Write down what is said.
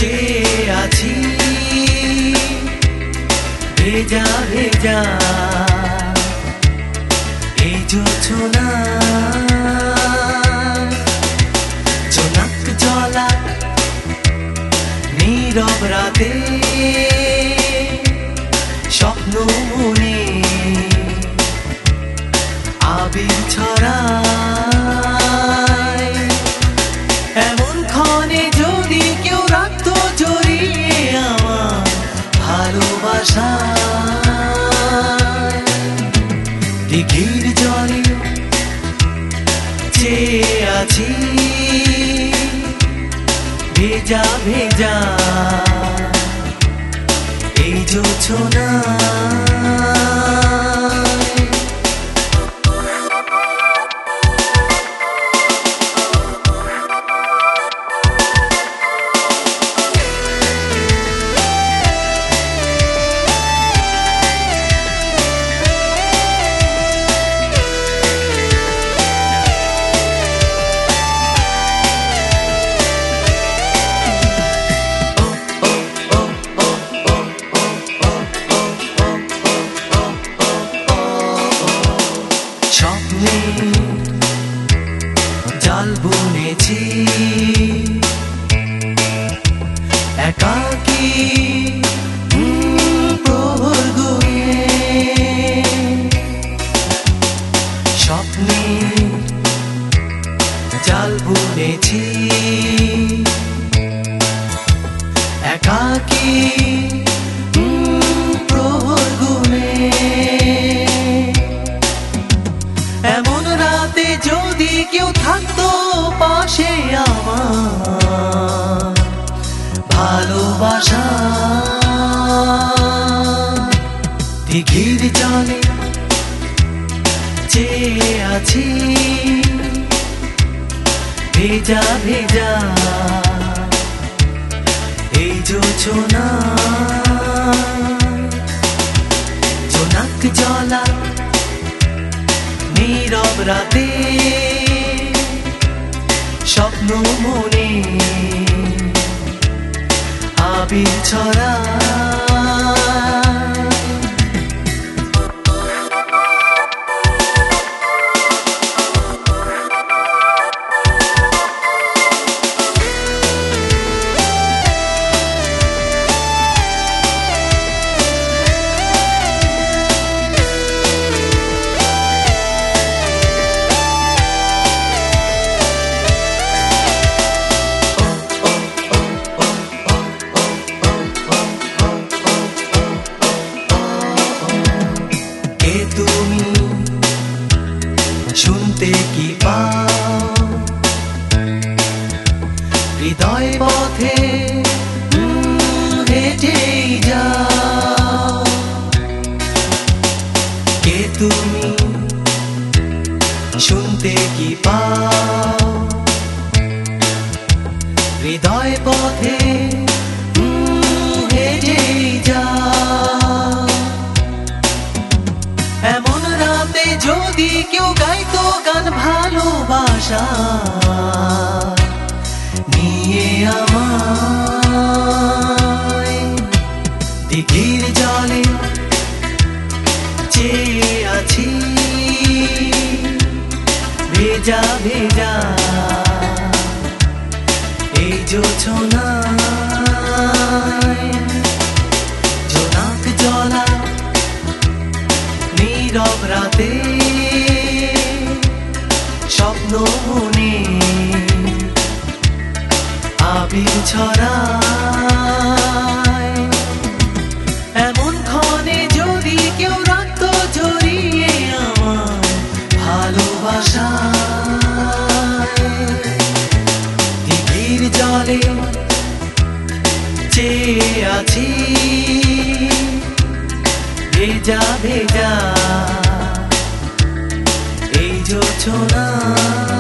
চেয়ে আছি ভেজা ভেজা এই জোছনা জোনাক জলা নীরব রাতে স্বপ্ন মনে আবির ছড়ায় এমন ক্ষণে যদি কেউ রাখতো জড়িয়ে আমার ভালোবাসায় দিঘির জলে চেয়ে আছি ভেজা ভেজা এই জোছনা জাল বুনেছি একাকী প্রহর গুয়ে স্বপ্নে জাল বুনেছি একাকী প্রহর গুয়ে এমন রাতে যদি কেউ থাকতো পাশে আমার ভালোবাসা দিঘির জলে চেয়ে আছি ভেজা ভেজা এই জোছনা জোনাক জলা নীরব রাতে স্বপ্ন মনে আবির ছড়ায় তুমি শুনতে কি পাও হৃদয় পথে হেঁটেই যাও কে তুমি শুনতে কি পাও হৃদয় পথে হেঁটেই যাও এমন রাতে যদি কেউ গাইতো গান ভালোবাসা নিয়ে আমায় দিঘির জলে চেয়ে আছি ভেজা ভেজা এই জোছনা জোনাক জলা নীরব রাতে স্বপ্ন মনে আবির ছড়ায় এমন ক্ষণে যদি কেউ রাখতো জড়িয়ে আমার ভালোবাসায় দিঘির জলে চেয়ে আছি ভেজা ভেজা এই জোছনা।